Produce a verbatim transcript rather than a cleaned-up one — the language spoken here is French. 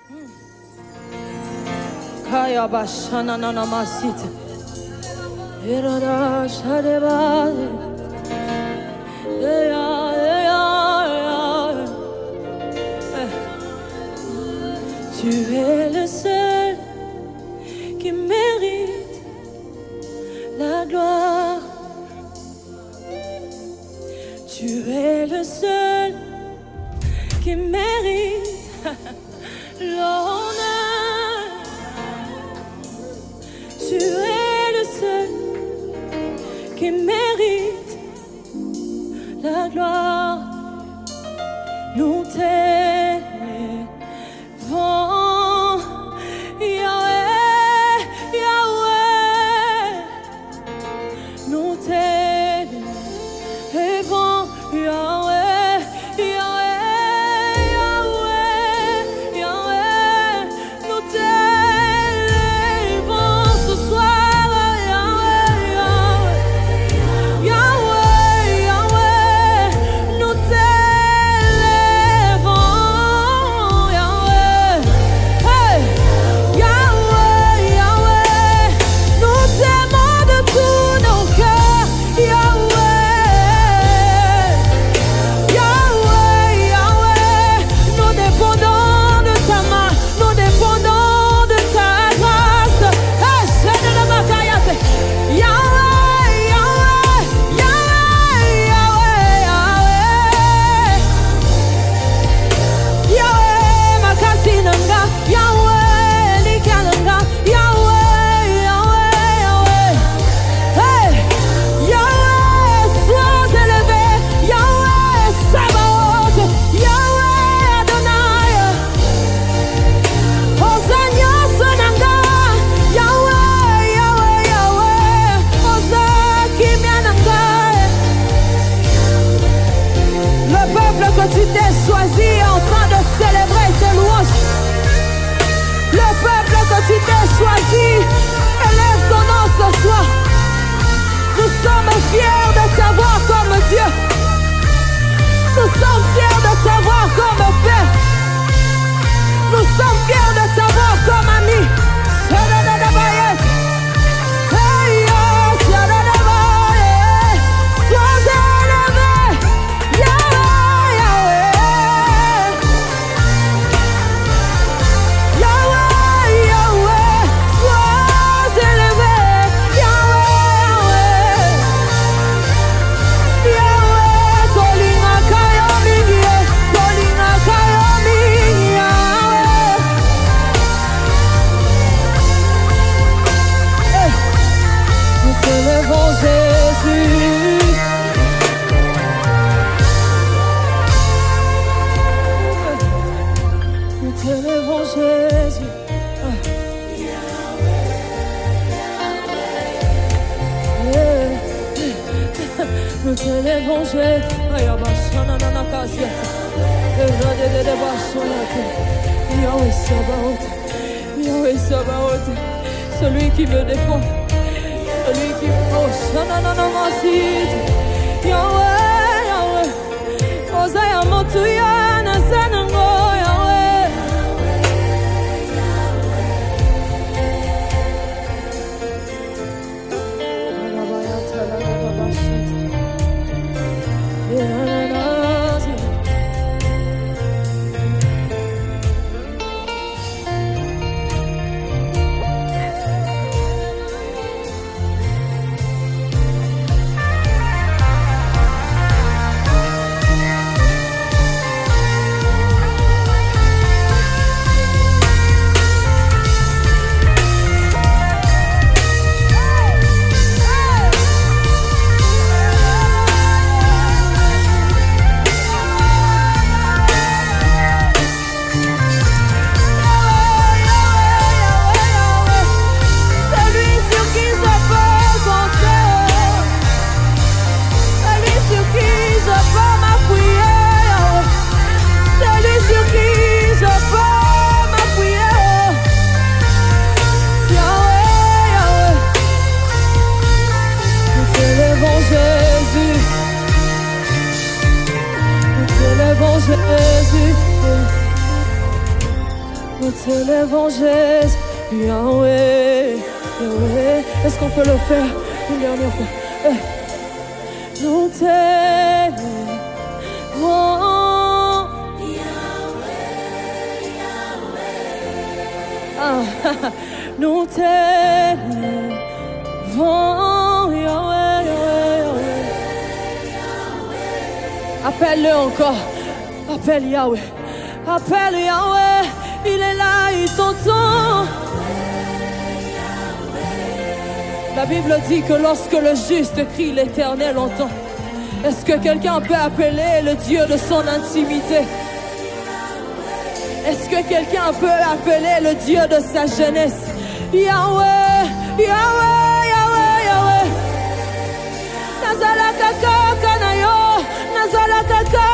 Kaya bashana na namasita. Irada shadeba. Yeah, yeah, yeah. Tu es le seul qui mérite la gloire. Tu es le seul qui mérite l'honneur. Tu es le seul qui mérite la gloire. Nous t'élevons, Yahweh, Yahweh. Nous t'élevons, Yahweh, Yahweh, Yahweh, Yahweh. Nous t'élevons ce soir, Yahweh, Yahweh, Yahweh, Yahweh. Nous t'élevons, Yahweh, hey, Yahweh, Yahweh. Nous t'aimons de tous nos cœurs, Yahweh. Yahweh, Yahweh, nous dépendons de ta main, nous dépendons de ta grâce. Hey, Seigneur de Makayate. Yahweh, Yahweh, Yahweh, Yahweh, Yahweh. Yahweh, Makasinanga, Yahweh, Likananga, Yahweh, Yahweh, Yahweh. Hey, Yahweh, sois élevé, Yahweh, Sabaoth, Yahweh, Adonai. Hosanna, Sonanga, Yahweh, Yahweh, Yahweh, Hosanna, Kimiananga. Le peuple que tu t'es choisi est en train de célébrer tes louanges. Le peuple que tu t'es choisi élève ton nom ce soir. Nous sommes fiers de t'avoir comme Dieu. Nous sommes fiers de t'avoir comme Père. Nous sommes fiers de t'avoir comme ami. Shadadabayet. Hey, oh, Shadadabayet. Sois élevé, Yahweh, Yahweh. Yahweh, Yahweh. Sois élevé, Yahweh, Yahweh. Yahweh, Tolinga Kayomi, Tolinga Kayomi, Yahweh. Hey, nous t'élevons Jésus. Nous t'élevons Jésus. Ah. Yeah. Nous t'élevons Jésus. Aïe, abashana na nakasiata. Erade de de bashonate. Yahweh Sabaoth. Yahweh Sabaoth. Celui qui me défend. Celui qui me shana na na masite. Yahweh, Yahweh. Osaya motuya na sanango, Yahweh. Arabayata la la la bashite. Irananazi. nous t'élèvons Jésus, Yahweh, Yahweh. Est-ce qu'on peut le faire une dernière fois? Eh. Nous t'élèvons, Yahweh, Yahweh. Ah, nous t'élèvons, Yahweh, Yahweh, Yahweh. Appelle-le encore, appelle Yahweh. Appelle Yahweh, il est là, il t'entend. La Bible dit que lorsque le juste crie, l'Éternel entend. Est-ce que quelqu'un peut appeler le Dieu de son intimité? Est-ce que quelqu'un peut appeler le Dieu de sa jeunesse? Yahweh, Yahweh, Yahweh, Yahweh. Nazala kaka kanayo, nazala kaka.